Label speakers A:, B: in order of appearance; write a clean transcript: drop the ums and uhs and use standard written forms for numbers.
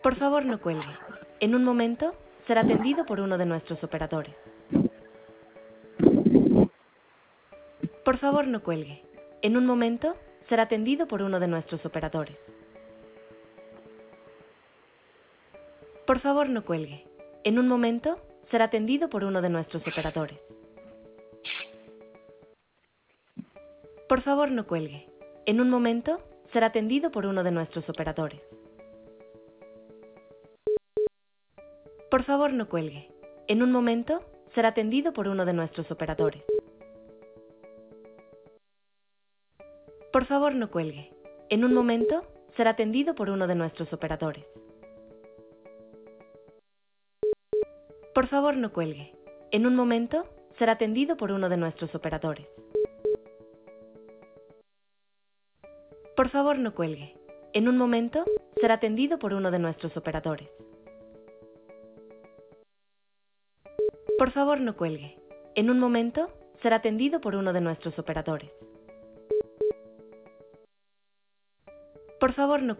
A: Por favor, no cuelgue. En un momento será atendido por uno de nuestros operadores. Por favor, no cuelgue. En un momento será atendido por uno de nuestros operadores. Por favor, no cuelgue. En un momento será atendido por uno de nuestros operadores. Por favor, no cuelgue. En un momento será atendido por uno de nuestros operadores. Por favor, no cuelgue. En un momento será atendido por uno de nuestros operadores. Por favor, no cuelgue. En un momento será atendido por uno de nuestros operadores. Por favor, no cuelgue. En un momento será atendido por uno de nuestros operadores. Por favor, no cuelgue. En un momento será atendido por uno de nuestros operadores. Por favor, no cuelgue. En un momento será atendido por uno de nuestros operadores. Por favor, no cuelgue.